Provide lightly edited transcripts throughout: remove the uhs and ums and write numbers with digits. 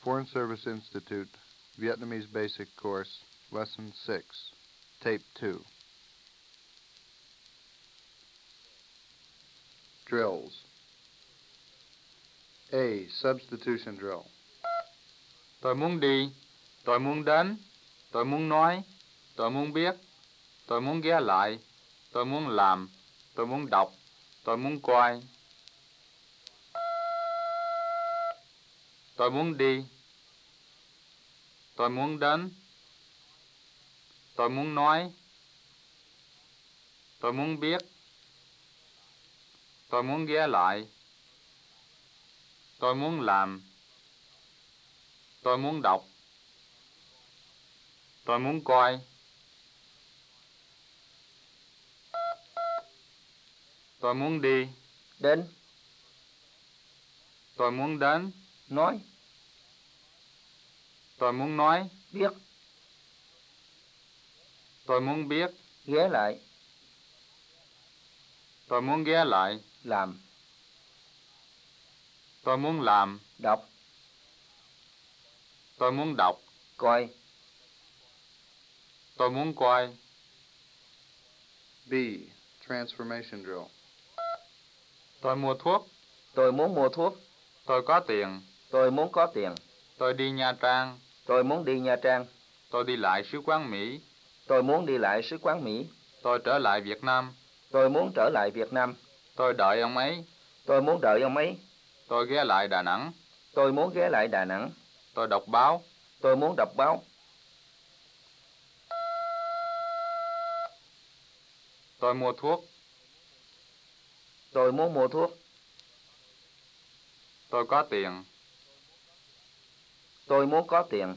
Foreign Service Institute, Vietnamese Basic Course, Lesson 6, Tape 2. Drills. A. Substitution drill. Tôi muốn đi, tôi muốn đến, tôi muốn nói, tôi muốn biết, tôi muốn ghé lại, tôi muốn làm, tôi muốn đọc, tôi muốn coi. Tôi muốn đi, tôi muốn đến, tôi muốn nói, tôi muốn biết, tôi muốn ghé lại, tôi muốn làm, tôi muốn đọc, tôi muốn coi. Tôi muốn đi, Đến, tôi muốn đến, nói, tôi muốn nói, biết, tôi muốn biết, ghé lại, tôi muốn ghé lại, làm, tôi muốn làm, đọc, tôi muốn đọc, coi. tôi muốn coi. B. Transformation drill. Tôi mua thuốc, Tôi muốn mua thuốc. tôi có tiền, Tôi muốn có tiền. tôi đi Nha Trang, Tôi muốn đi Nha Trang. tôi đi lại sứ quán Mỹ, Tôi muốn đi lại sứ quán Mỹ. tôi trở lại Việt Nam, Tôi muốn trở lại Việt Nam. tôi đợi ông ấy, Tôi muốn đợi ông ấy. tôi ghé lại Đà Nẵng, Tôi muốn ghé lại Đà Nẵng. tôi đọc báo, Tôi muốn đọc báo. tôi mua thuốc, Tôi muốn mua thuốc. tôi có tiền, Tôi muốn có tiền.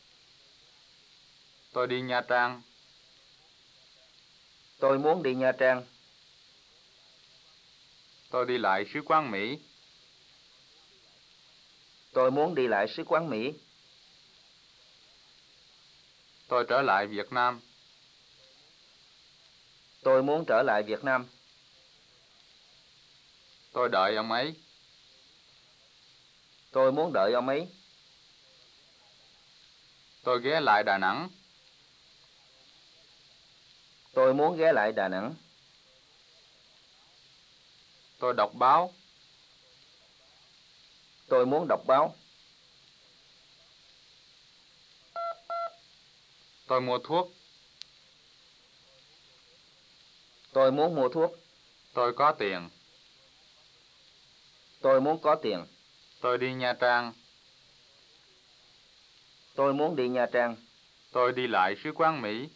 tôi đi Nha Trang, Tôi muốn đi Nha Trang. tôi đi lại sứ quán Mỹ, Tôi muốn đi lại sứ quán Mỹ. tôi trở lại Việt Nam, Tôi muốn trở lại Việt Nam. tôi đợi ông ấy, Tôi muốn đợi ông ấy. tôi ghé lại Đà Nẵng, Tôi muốn ghé lại Đà Nẵng. tôi đọc báo, Tôi muốn đọc báo. tôi mua thuốc, Tôi muốn mua thuốc. tôi có tiền, Tôi muốn có tiền. tôi đi Nha Trang, Tôi muốn đi Nha Trang. tôi đi lại sứ quán Mỹ,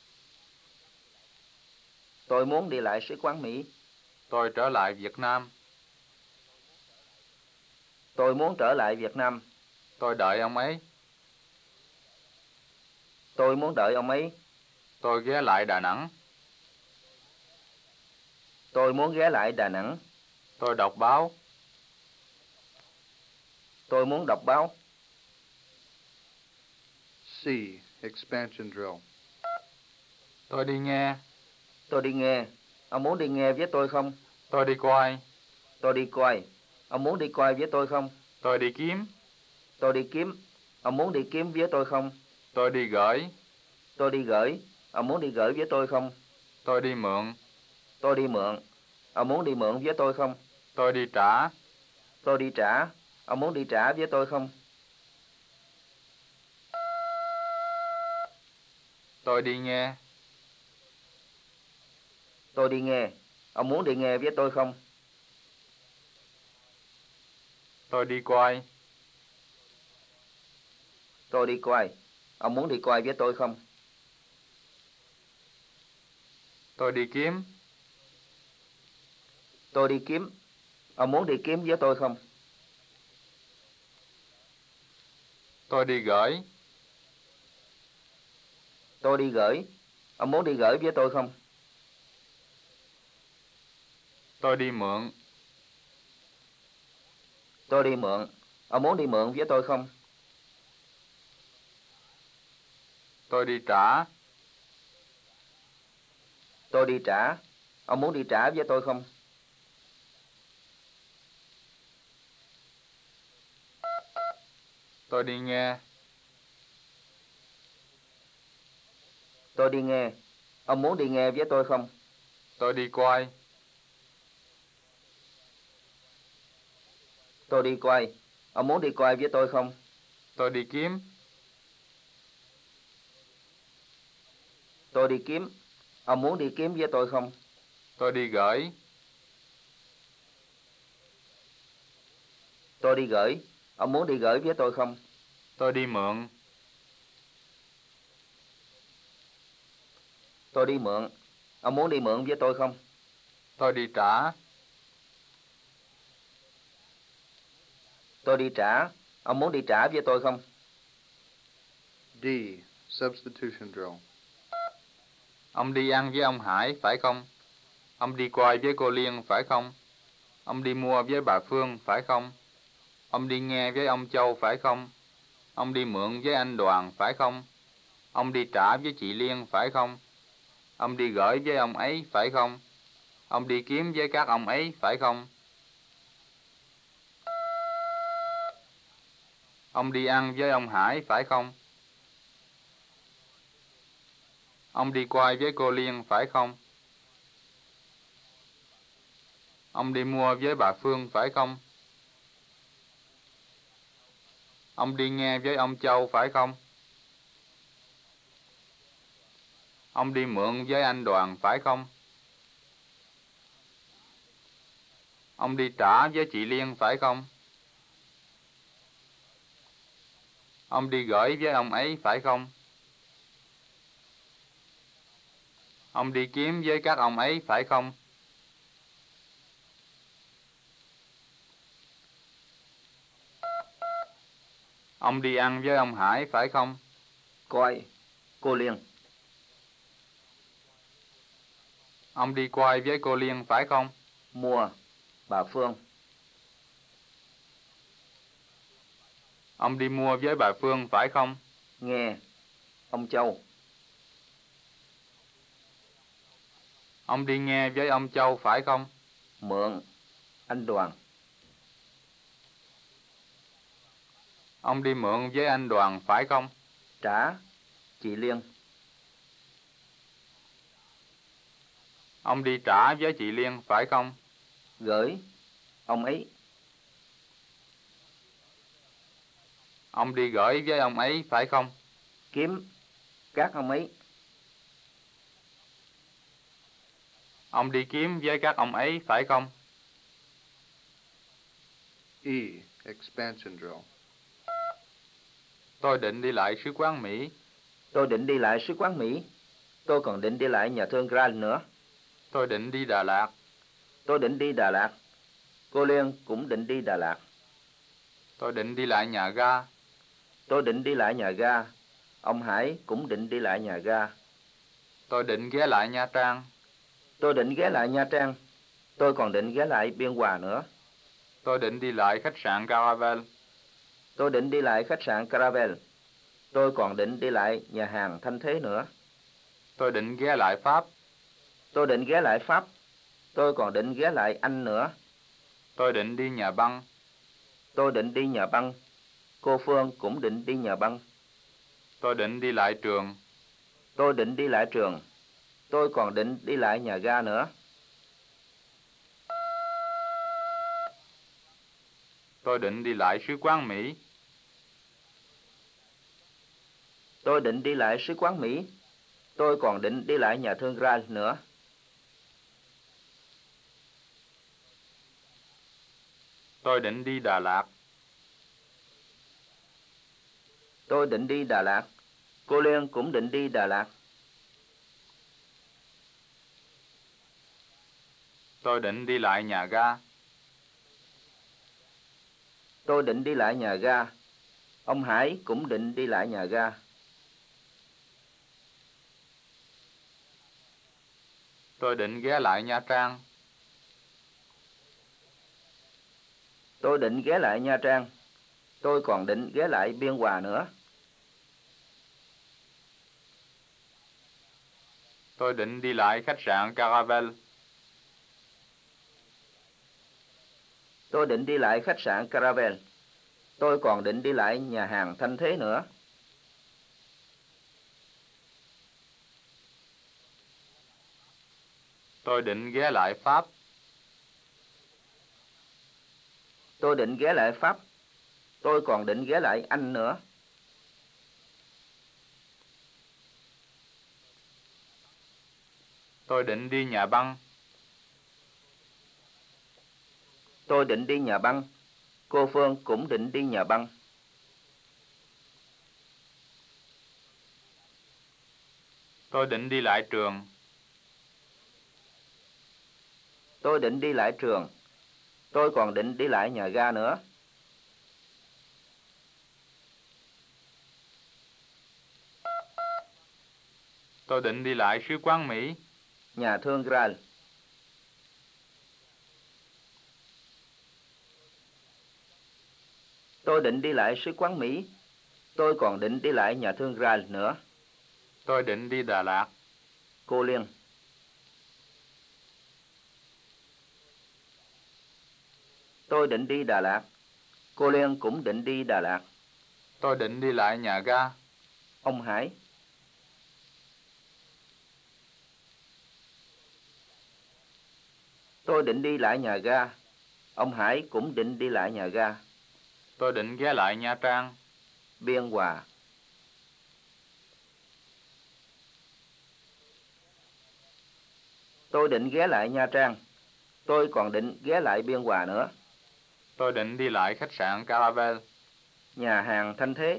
Tôi muốn đi lại sứ quán Mỹ. tôi trở lại Việt Nam, Tôi muốn trở lại Việt Nam. tôi đợi ông ấy, Tôi muốn đợi ông ấy. tôi ghé lại Đà Nẵng, Tôi muốn ghé lại Đà Nẵng. tôi đọc báo, Tôi muốn đọc báo. C. Expansion drill. tôi đi nghe, Tôi đi nghe. Ông muốn đi nghe với tôi không? tôi đi coi, Tôi đi coi. Ông muốn đi coi với tôi không? tôi đi kiếm, Tôi đi kiếm. Ông muốn đi kiếm với tôi không? tôi đi gửi, Tôi đi gửi. Ông muốn đi gửi với tôi không? tôi đi mượn, Tôi đi mượn. Ông muốn đi mượn với tôi không? tôi đi trả, Tôi đi trả. Ông muốn đi trả với tôi không? tôi đi nghe, Tôi đi nghe. Ông muốn đi nghe với tôi không? tôi đi coi, Tôi đi coi. Ông muốn đi coi với tôi không? tôi đi kiếm, Tôi đi kiếm. Ông muốn đi kiếm với tôi không? tôi đi gửi, Tôi đi gửi. Ông muốn đi gửi với tôi không? tôi đi mượn, Tôi đi mượn. Ông muốn đi mượn với tôi không? tôi đi trả, Tôi đi trả. Ông muốn đi trả với tôi không? Tôi đi nghe. Tôi đi nghe. Ông muốn đi nghe với tôi không? Tôi đi coi. Tôi đi coi. Ông muốn đi coi với tôi không? Tôi đi kiếm. Tôi đi kiếm. Ông muốn đi kiếm với tôi không? Tôi đi gửi. Tôi đi gửi. Ông muốn đi gửi với tôi không? Tôi đi mượn. Tôi đi mượn. Ông muốn đi mượn với tôi không? Tôi đi trả. Tôi đi trả. Ông muốn đi trả với tôi không? D. Substitution drill. Ông đi ăn với ông Hải, phải không? Ông đi coi với cô Liên, phải không? Ông đi mua với bà Phương, phải không? Ông đi nghe với ông Châu, phải không? Ông đi mượn với anh Đoàn, phải không? Ông đi trả với chị Liên, phải không? Ông đi gửi với ông ấy, phải không? Ông đi kiếm với các ông ấy, phải không? Ông đi ăn với ông Hải, phải không? Ông đi coi với cô Liên, phải không? Ông đi mua với bà Phương, phải không? Ông đi nghe với ông Châu, phải không? Ông đi mượn với anh Đoàn, phải không? Ông đi trả với chị Liên, phải không? Ông đi gửi với ông ấy, phải không? Ông đi kiếm với các ông ấy, phải không? Ông đi ăn với ông Hải, phải không? Coi. Cô Liên. Ông đi coi với cô Liên, phải không? Mua. Bà Phương. Ông đi mua với bà Phương, phải không? Nghe. Ông Châu. Ông đi nghe với ông Châu, phải không? Mượn. Anh Đoàn. Ông đi mượn với anh Đoàn, phải không? Trả. Chị Liên. Ông đi trả với chị Liên, phải không? Gửi. Ông ấy. Ông đi gửi với ông ấy, phải không? Kiếm. Các ông ấy. Ông đi kiếm với các ông ấy, phải không? E. Expansion drill. Tôi định đi lại sứ quán Mỹ. Tôi định đi lại sứ quán Mỹ. Tôi còn định đi lại nhà thương Grant nữa. Tôi định đi Đà Lạt. Tôi định đi Đà Lạt. Cô Liên cũng định đi Đà Lạt. Tôi định đi lại nhà ga. Tôi định đi lại nhà ga. Ông Hải cũng định đi lại nhà ga. Tôi định ghé lại Nha Trang. Tôi định ghé lại Nha Trang. Tôi còn định ghé lại Biên Hòa nữa. Tôi định đi lại khách sạn Caravel. Tôi định đi lại khách sạn Caravel. Tôi còn định đi lại nhà hàng Thanh Thế nữa. Tôi định ghé lại Pháp. Tôi định ghé lại Pháp. Tôi còn định ghé lại Anh nữa. Tôi định đi nhà băng. Tôi định đi nhà băng. Cô Phương cũng định đi nhà băng. Tôi định đi lại trường. Tôi định đi lại trường. Tôi còn định đi lại nhà ga nữa. Tôi định đi lại sứ quán Mỹ. Tôi định đi lại sứ quán Mỹ. Tôi còn định đi lại nhà thương Grant nữa. Tôi định đi Đà Lạt. Tôi định đi Đà Lạt. Cô Liên cũng định đi Đà Lạt. Tôi định đi lại nhà ga. Tôi định đi lại nhà ga. Ông Hải cũng định đi lại nhà ga. Tôi định ghé lại Nha Trang. Tôi định ghé lại Nha Trang. Tôi còn định ghé lại Biên Hòa nữa. Tôi định đi lại khách sạn Caravel. Tôi định đi lại khách sạn Caravel. Tôi còn định đi lại nhà hàng Thanh Thế nữa. Tôi định ghé lại Pháp. Tôi định ghé lại Pháp. Tôi còn định ghé lại Anh nữa. Tôi định đi nhà băng. Tôi định đi nhà băng. Cô Phương cũng định đi nhà băng. Tôi định đi lại trường. Tôi định đi lại trường. Tôi còn định đi lại nhà ga nữa. Tôi định đi lại sứ quán Mỹ. Nhà thương Graal. Tôi định đi lại sứ quán Mỹ. Tôi còn định đi lại nhà thương Graal nữa. Tôi định đi Đà Lạt. Cô Liên. Tôi định đi Đà Lạt. Cô Liên cũng định đi Đà Lạt. Tôi định đi lại nhà ga. Ông Hải. Tôi định đi lại nhà ga. Ông Hải cũng định đi lại nhà ga. Tôi định ghé lại Nha Trang. Biên Hòa. Tôi định ghé lại Nha Trang. Tôi còn định ghé lại Biên Hòa nữa. Tôi định đi lại khách sạn Caravel. Nhà hàng Thanh Thế.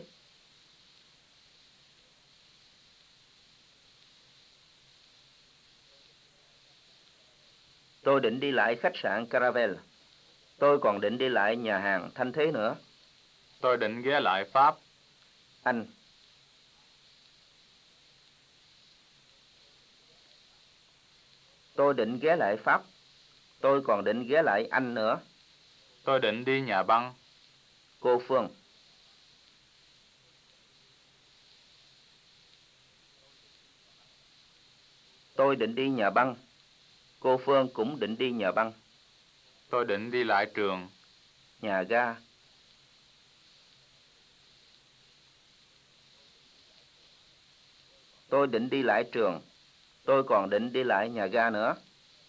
Tôi định đi lại khách sạn Caravel. Tôi còn định đi lại nhà hàng Thanh Thế nữa. Tôi định ghé lại Pháp. Anh. Tôi định ghé lại Pháp. Tôi còn định ghé lại Anh nữa. Tôi định đi nhà băng. Cô Phương. Tôi định đi nhà băng. Cô Phương cũng định đi nhà băng. Tôi định đi lại trường. Nhà ga. Tôi định đi lại trường. Tôi còn định đi lại nhà ga nữa.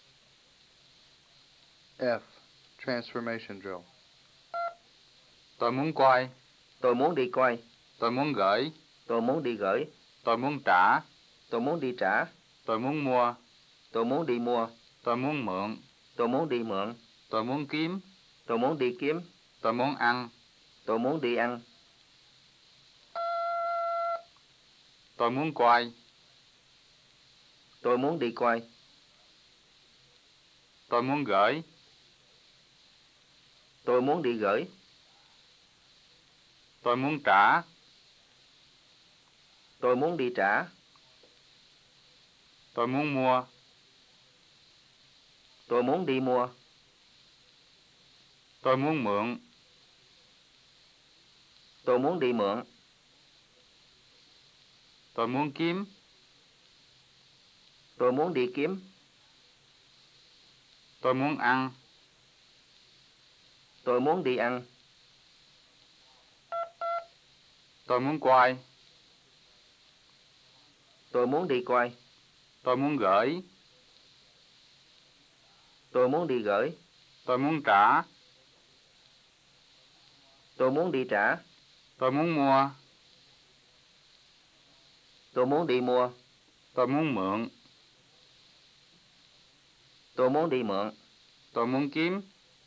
F. Transformation drill. Tôi muốn quay. Tôi muốn đi coi. Tôi muốn gửi. Tôi muốn đi gửi. Tôi muốn trả. Tôi muốn đi trả. Tôi muốn mua. Tôi muốn đi mua. Tôi muốn mượn. Tôi muốn đi mượn. Tôi muốn kiếm. Tôi muốn đi kiếm. Tôi muốn ăn. Tôi muốn đi ăn. Tôi muốn quay. Tôi muốn đi coi. Tôi muốn gửi. Tôi muốn đi gửi. Tôi muốn trả. Tôi muốn đi trả. Tôi muốn mua. Tôi muốn đi mua. Tôi muốn mượn. Tôi muốn đi mượn. Tôi muốn kiếm. Tôi muốn đi kiếm. Tôi muốn ăn. Tôi muốn đi ăn. Tôi muốn quay. Tôi muốn đi coi. Tôi muốn gửi. Tôi muốn đi gửi. Tôi muốn trả. Tôi muốn đi trả. Tôi muốn mua. Tôi muốn đi mua. Tôi muốn mượn. Tôi muốn đi mượn. Tôi muốn kiếm.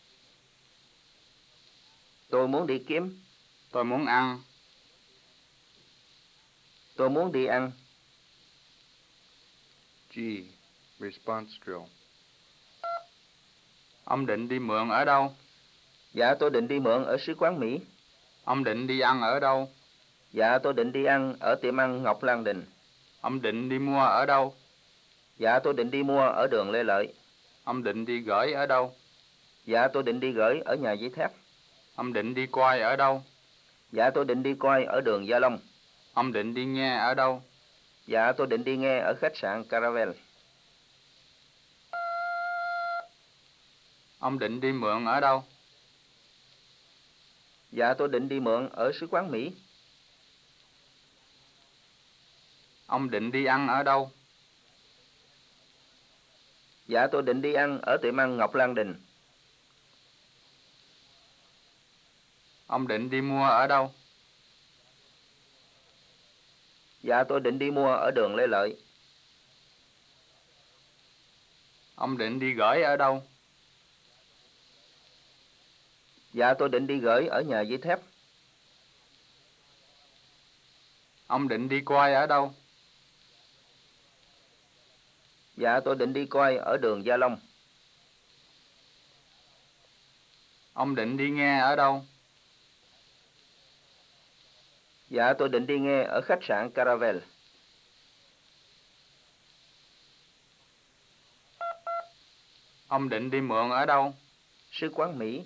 Tôi muốn đi kiếm. Tôi muốn ăn. Tôi muốn đi ăn. G. Response drill. Ông định đi mượn ở đâu? Dạ tôi định đi mượn ở sứ quán Mỹ. Ông định đi ăn ở đâu? Dạ tôi định đi ăn ở tiệm ăn Ngọc Lan Đình. Ông định đi mua ở đâu? Dạ tôi định đi mua ở đường Lê Lợi. Ông định đi gửi ở đâu? Dạ tôi định đi gửi ở nhà giấy thép. Ông định đi coi ở đâu? Dạ tôi định đi coi ở đường Gia Long. Ông định đi nghe ở đâu? Dạ tôi định đi nghe ở khách sạn Caravel. Ông định đi mượn ở đâu? Dạ tôi định đi mượn ở sứ quán Mỹ. Ông định đi ăn ở đâu? Dạ tôi định đi ăn ở tiệm ăn Ngọc Lan Đình. Ông định đi mua ở đâu? Dạ tôi định đi mua ở đường Lê Lợi. Ông định đi gửi ở đâu? Dạ tôi định đi gửi ở nhà giấy thép. Ông định đi coi ở đâu? Dạ tôi định đi coi ở đường Gia Long. Ông định đi nghe ở đâu? Dạ tôi định đi nghe ở khách sạn Caravel. Ông định đi mượn ở đâu? Sứ quán Mỹ.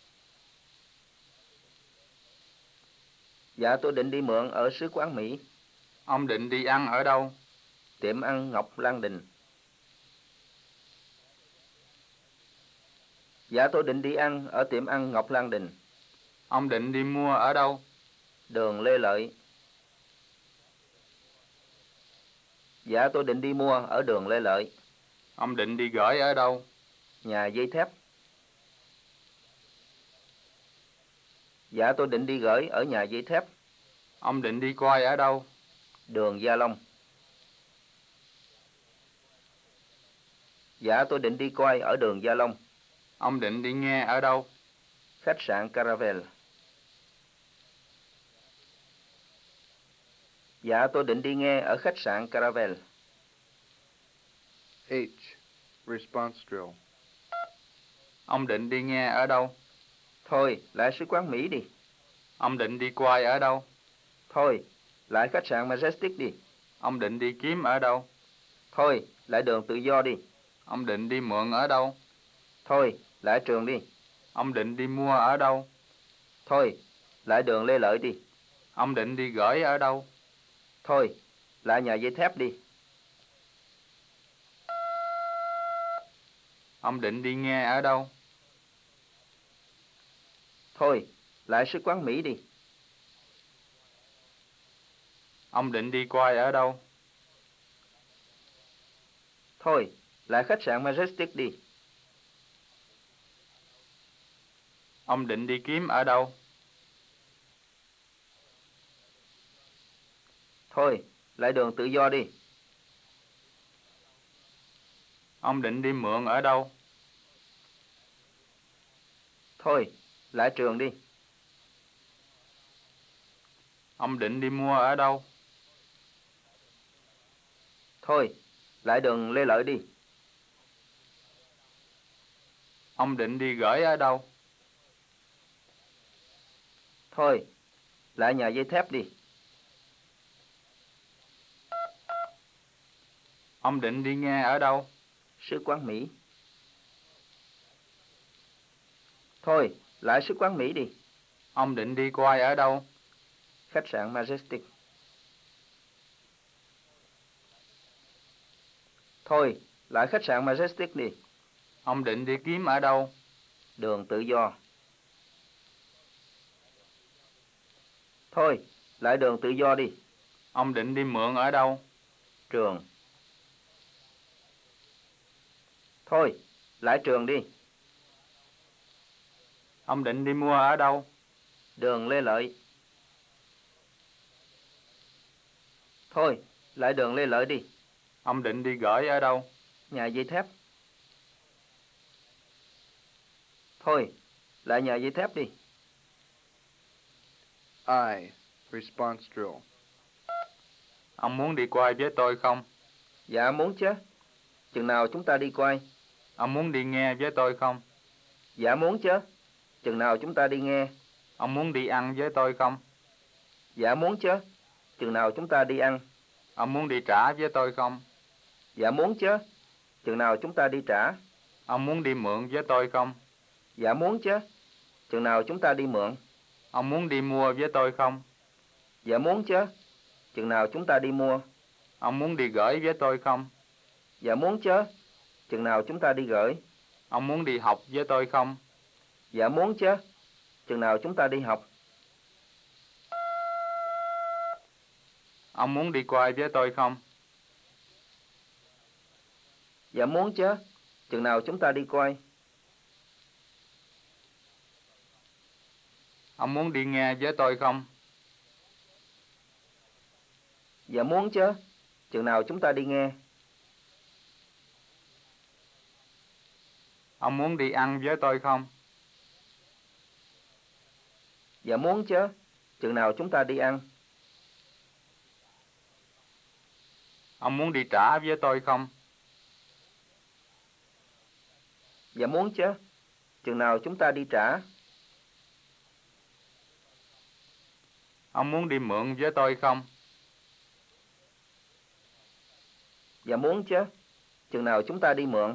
Dạ tôi định đi mượn ở sứ quán Mỹ. Ông định đi ăn ở đâu? Tiệm ăn Ngọc Lan Đình. Dạ tôi định đi ăn ở tiệm ăn Ngọc Lan Đình. Ông định đi mua ở đâu? Đường Lê Lợi. Dạ tôi định đi mua ở đường Lê Lợi. Ông định đi gửi ở đâu? Nhà giấy thép. Dạ tôi định đi gửi ở nhà giấy thép. Ông định đi coi ở đâu? Đường Gia Long. Dạ tôi định đi coi ở đường Gia Long. Ông định đi nghe ở đâu? Khách sạn Caravel. Dạ tôi định đi nghe ở khách sạn Caravel. H. Response drill. Ông định đi nghe ở đâu? Thôi, lại sứ quán Mỹ đi. Ông định đi coi ở đâu? Thôi, lại khách sạn Majestic đi. Ông định đi kiếm ở đâu? Thôi, lại đường Tự Do đi. Ông định đi mượn ở đâu? Thôi, lại trường đi. Ông định đi mua ở đâu? Thôi, lại đường Lê Lợi đi. Ông định đi gửi ở đâu? Thôi, lại nhà giấy thép đi. Ông định đi nghe ở đâu? Thôi, lại sứ quán Mỹ đi. Ông định đi coi ở đâu? Thôi, lại khách sạn Majestic đi. Ông định đi kiếm ở đâu? Thôi, lại đường Tự Do đi. Ông định đi mượn ở đâu? Thôi, lại trường đi. Ông định đi mua ở đâu? Thôi, lại đường Lê Lợi đi. Ông định đi gửi ở đâu? Thôi, lại nhà giấy thép đi. Ông định đi nghe ở đâu? Sứ quán Mỹ. Thôi, lại sứ quán Mỹ đi. Ông định đi coi ở đâu? Khách sạn Majestic. Thôi, lại khách sạn Majestic đi. Ông định đi kiếm ở đâu? Đường Tự Do. Thôi, lại đường Tự Do đi. Ông định đi mượn ở đâu? Trường. Thôi, lại trường đi. Ông định đi mua ở đâu? Đường Lê Lợi. Thôi, lại đường Lê Lợi đi. Ông định đi gửi ở đâu? Nhà giấy thép. Thôi, lại nhà giấy thép đi. I. Response drill. Ông muốn đi coi với tôi không? Dạ muốn chứ. Chừng nào chúng ta đi coi? Ông muốn đi nghe với tôi không? Dạ muốn chứ. Chừng nào chúng ta đi nghe? Ông muốn đi ăn với tôi không? Dạ muốn chứ. Chừng nào chúng ta đi ăn? Ông muốn đi trả với tôi không? Dạ muốn chứ. Chừng nào chúng ta đi trả? Ông muốn đi mượn với tôi không? Dạ muốn chứ. Chừng nào chúng ta đi mượn? Ông muốn đi mua với tôi không? Dạ muốn chứ. Chừng nào chúng ta đi mua? Ông muốn đi gửi với tôi không? Dạ muốn chứ. Chừng nào chúng ta đi gửi? Ông muốn đi học với tôi không? Dạ muốn chứ. Chừng nào chúng ta đi học? Ông muốn đi quay với tôi không? Dạ muốn chứ. Chừng nào chúng ta đi coi? Ông muốn đi nghe với tôi không? Dạ muốn chứ. Chừng nào chúng ta đi nghe? Ông muốn đi ăn với tôi không? Dạ muốn chứ. Chừng nào chúng ta đi ăn? Ông muốn đi trả với tôi không? Dạ muốn chứ. Chừng nào chúng ta đi trả? Ông muốn đi mượn với tôi không? Dạ muốn chứ. Chừng nào chúng ta đi mượn?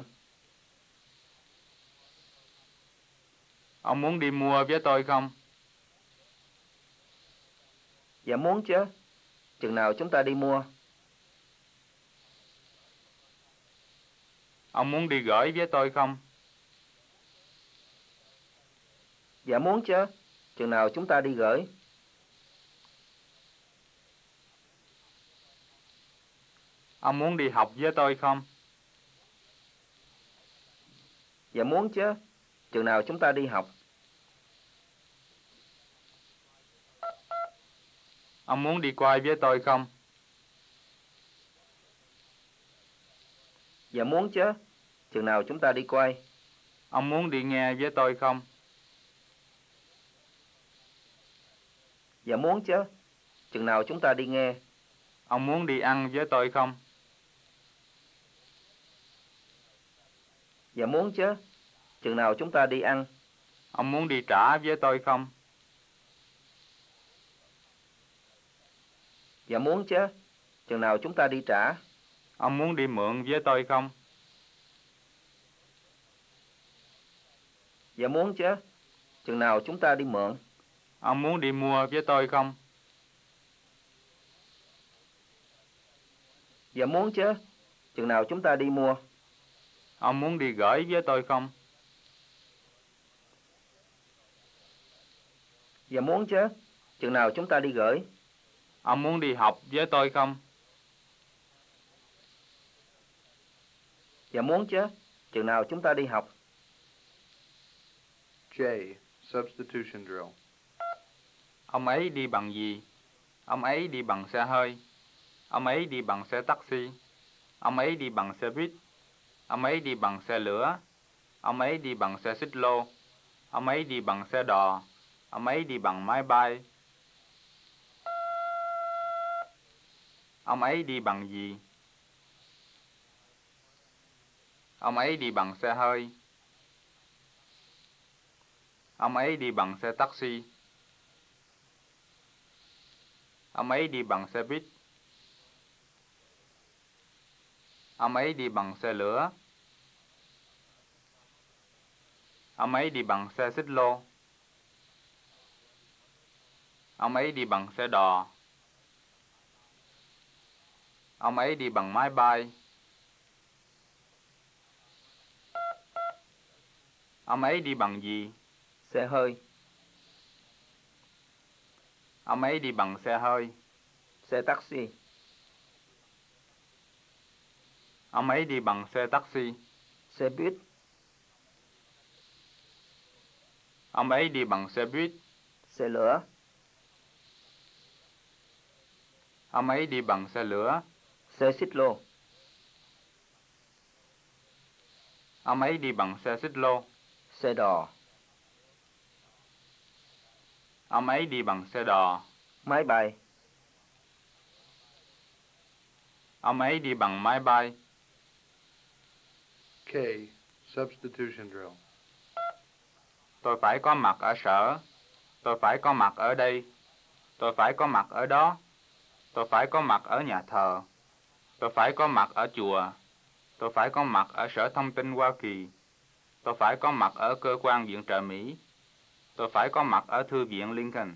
Ông muốn đi mua với tôi không? Dạ muốn chứ. Chừng nào chúng ta đi mua? Ông muốn đi gửi với tôi không? Dạ muốn chứ. Chừng nào chúng ta đi gửi? Ông muốn đi học với tôi không? Dạ muốn chứ. Chừng nào chúng ta đi học? Ông muốn đi quay với tôi không? Dạ muốn chứ. Chừng nào chúng ta đi quay? Ông muốn đi nghe với tôi không? Dạ muốn chứ. Chừng nào chúng ta đi nghe? Ông muốn đi ăn với tôi không? Dạ muốn chứ. Chừng nào chúng ta đi ăn? Ông muốn đi trả với tôi không? Dạ muốn chứ. Chừng nào chúng ta đi trả? Ông muốn đi mượn với tôi không? Dạ muốn chứ. Chừng nào chúng ta đi mượn? Ông muốn đi mua với tôi không? Dạ muốn chứ. Chừng nào chúng ta đi mua? Ông muốn đi gửi với tôi không? Dạ muốn chứ. Chừng nào chúng ta đi gửi? Ông muốn đi học với tôi không? Dạ muốn chứ. Chừng nào chúng ta đi học? J. Substitution drill. Ông ấy đi bằng gì? Ông ấy đi bằng xe hơi. Ông ấy đi bằng xe taxi. Ông ấy đi bằng xe buýt. Ông ấy đi bằng xe lửa. Ông ấy đi bằng xe xích lô. Ông ấy đi bằng xe đò. Ông ấy đi bằng máy bay. Ông ấy đi bằng gì? Ông ấy đi bằng xe hơi. Ông ấy đi bằng xe taxi. Ông ấy đi bằng xe buýt. Ông ấy đi bằng xe lửa. Ông ấy đi bằng xe xích lô. Ông ấy đi bằng xe đò. Ông ấy đi bằng máy bay. Ông ấy đi bằng gì? Xe hơi. Ông ấy đi bằng xe hơi. Xe taxi. Ông ấy đi bằng xe taxi. Xe buýt. Ông ấy đi bằng xe buýt. Xe lửa. Ông ấy đi bằng xe lửa. Xe xích lô. Ông ấy đi bằng xe xích lô. Xe đò. Ông ấy đi bằng xe đò. Máy bay. Ông ấy đi bằng máy bay. K. Substitution drill. Tôi phải có mặt ở sở. Tôi phải có mặt ở đây. Tôi phải có mặt ở đó. Tôi phải có mặt ở nhà thờ. Tôi phải có mặt ở chùa. Tôi phải có mặt ở Sở Thông tin Hoa Kỳ. Tôi phải có mặt ở cơ quan viện trợ Mỹ. Tôi phải có mặt ở Thư viện Lincoln.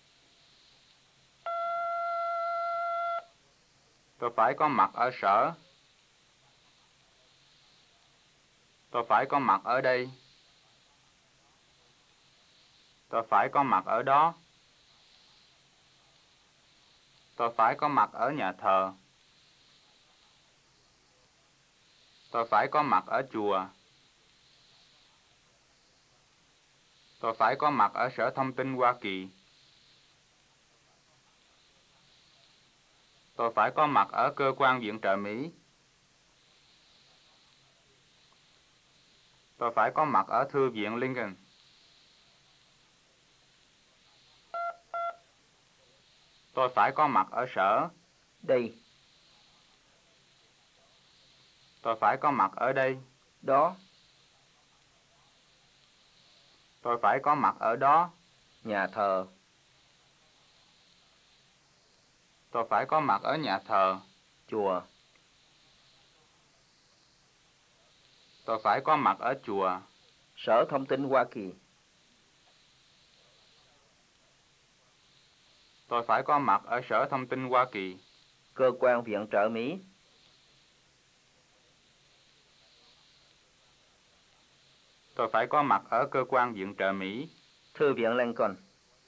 Tôi phải có mặt ở sở. Tôi phải có mặt ở đây. Tôi phải có mặt ở đó. Tôi phải có mặt ở nhà thờ. Tôi phải có mặt ở chùa. Tôi phải có mặt ở Sở Thông tin Hoa Kỳ. Tôi phải có mặt ở cơ quan viện trợ Mỹ. Tôi phải có mặt ở Thư viện Lincoln. Tôi phải có mặt ở sở. Đây. Tôi phải có mặt ở đây. Đó. Tôi phải có mặt ở đó. Nhà thờ. Tôi phải có mặt ở nhà thờ. Chùa. Tôi phải có mặt ở chùa. Sở Thông tin Hoa Kỳ. Tôi phải có mặt ở Sở Thông tin Hoa Kỳ. Cơ quan viện trợ Mỹ. Tôi phải có mặt ở cơ quan viện trợ Mỹ. Thư viện Lincoln.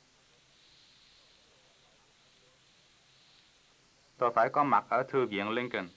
Tôi phải có mặt ở Thư viện Lincoln.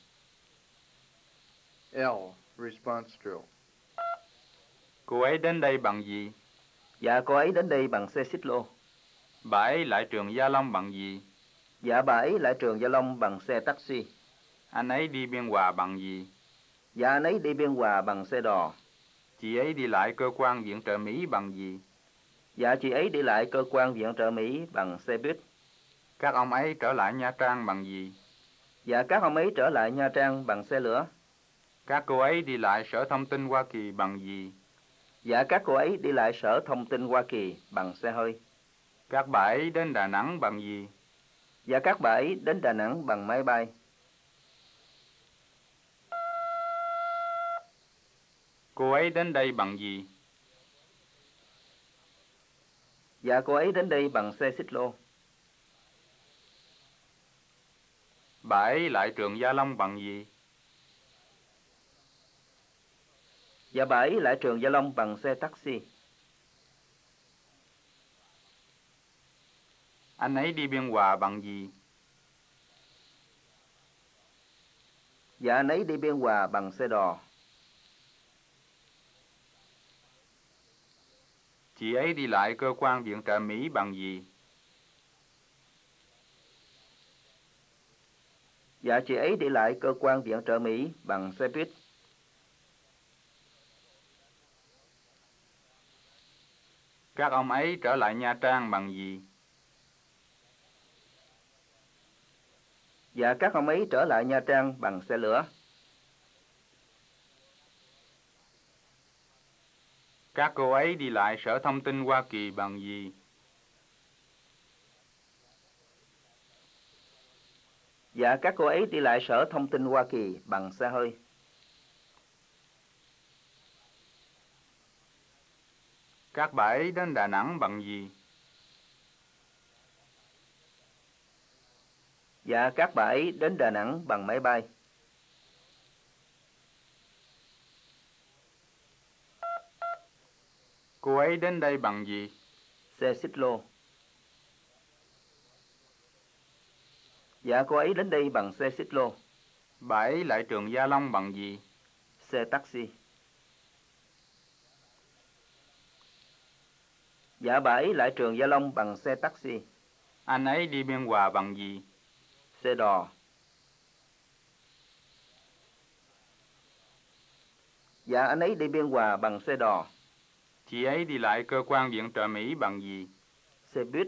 L. Response drill. Cô ấy đến đây bằng gì? Dạ cô ấy đến đây bằng xe xích lô. Bà ấy lại trường Gia Long bằng gì? Dạ bà ấy lại trường Gia Long bằng xe taxi. Anh ấy đi Biên Hòa bằng gì? Dạ anh ấy đi Biên Hòa bằng xe đò. Chị ấy đi lại cơ quan viện trợ Mỹ bằng gì? Dạ chị ấy đi lại cơ quan viện trợ Mỹ bằng xe buýt. Các ông ấy trở lại Nha Trang bằng gì? Dạ các ông ấy trở lại Nha Trang bằng xe lửa. Các cô ấy đi lại Sở Thông tin Hoa Kỳ bằng gì? Dạ các cô ấy đi lại Sở Thông tin Hoa Kỳ bằng xe hơi. Các bà ấy đến Đà Nẵng bằng gì? Dạ các bà ấy đến Đà Nẵng bằng máy bay. Cô ấy đến đây bằng gì? Dạ cô ấy đến đây bằng xe xích lô. Bà ấy lại trường Gia Long bằng gì? Dạ bà ấy lại trường Gia Long bằng xe taxi. Anh ấy đi Biên Hòa bằng gì? Dạ anh ấy đi Biên Hòa bằng xe đò. Chị ấy đi lại cơ quan viện trợ Mỹ bằng gì? Dạ chị ấy đi lại cơ quan viện trợ Mỹ bằng xe buýt. Các ông ấy trở lại Nha Trang bằng gì? Dạ các ông ấy trở lại Nha Trang bằng xe lửa. Các cô ấy đi lại Sở Thông tin Hoa Kỳ bằng gì? Dạ các cô ấy đi lại Sở Thông tin Hoa Kỳ bằng xe hơi. Các bà ấy đến Đà Nẵng bằng gì? Dạ các bà ấy đến Đà Nẵng bằng máy bay. Cô ấy đến đây bằng gì? Xe xích lô. Dạ cô ấy đến đây bằng xe xích lô. Bà ấy lại trường Gia Long bằng gì? Xe taxi. Dạ bà ấy lại trường Gia Long bằng xe taxi. Anh ấy đi Biên Hòa bằng gì? Xe đò. Dạ anh ấy đi Biên Hòa bằng xe đò. Chị ấy đi lại cơ quan viện trợ Mỹ bằng gì? Xe buýt.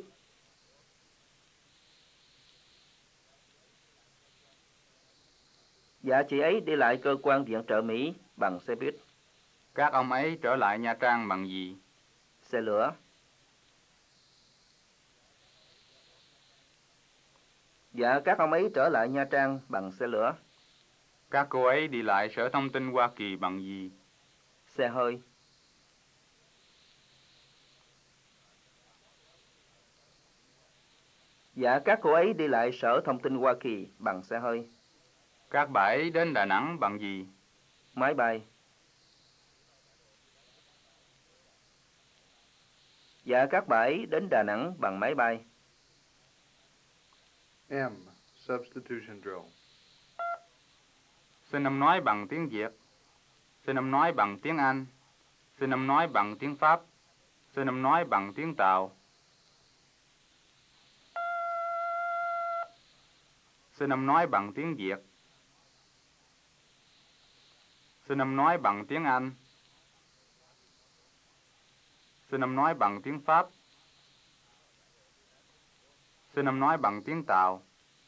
Dạ chị ấy đi lại cơ quan viện trợ Mỹ bằng xe buýt. Các ông ấy trở lại Nha Trang bằng gì? Xe lửa. Dạ các ông ấy trở lại Nha Trang bằng xe lửa. Các cô ấy đi lại Sở Thông tin Hoa Kỳ bằng gì? Xe hơi. Dạ các cô ấy đi lại Sở Thông tin Hoa Kỳ bằng xe hơi. Các bà ấy đến Đà Nẵng bằng gì? Máy bay. Dạ các bà ấy đến Đà Nẵng bằng máy bay. M. Substitution drill. Xin ông nói bằng tiếng Việt. Xin ông nói bằng tiếng Anh. Xin ông nói bằng tiếng Pháp. Xin ông nói bằng tiếng Tàu. Xin ông nói bằng tiếng Việt. Xin ông nói bằng tiếng Anh. Xin ông nói bằng tiếng Pháp. Xin ông nói bằng tiếng Tàu.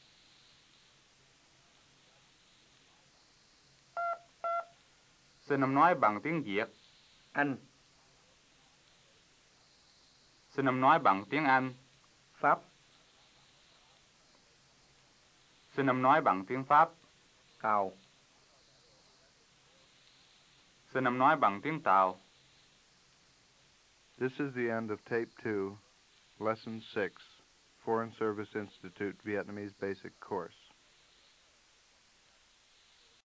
Xin ông nói bằng tiếng Việt. Anh, Xin ông nói bằng tiếng Anh. Pháp, Xin ông nói bằng tiếng Pháp. Tàu. Xin ông nói bằng tiếng Tàu. This is the end of Tape 2, Lesson 6, Foreign Service Institute Vietnamese Basic Course.